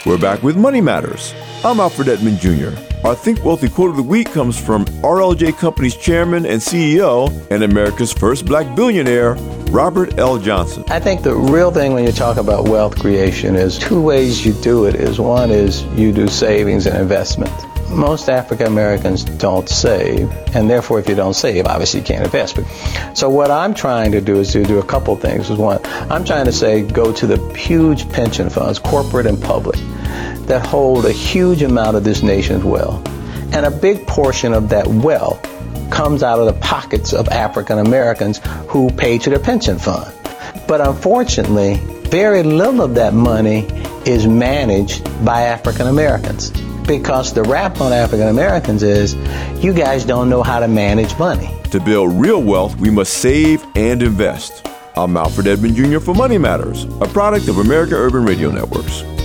We're back with Money Matters. I'm Alfred Edmond Jr. Our Think Wealthy quote of the week comes from RLJ Companies Chairman and CEO and America's first black billionaire, Robert L. Johnson. I think the real thing when you talk about wealth creation is two ways you do it. One is you do savings and investment. Most African Americans don't save, and therefore if you don't save, obviously you can't invest. So what I'm trying to do is to do a couple things. One, I'm trying to say go to the huge pension funds, corporate and public, that hold a huge amount of this nation's wealth. And a big portion of that wealth comes out of the pockets of African Americans who pay to their pension fund. But unfortunately, very little of that money is managed by African Americans. Because the rap on African Americans is, you guys don't know how to manage money. To build real wealth, we must save and invest. I'm Alfred Edmond Jr. for Money Matters, a product of America Urban Radio Networks.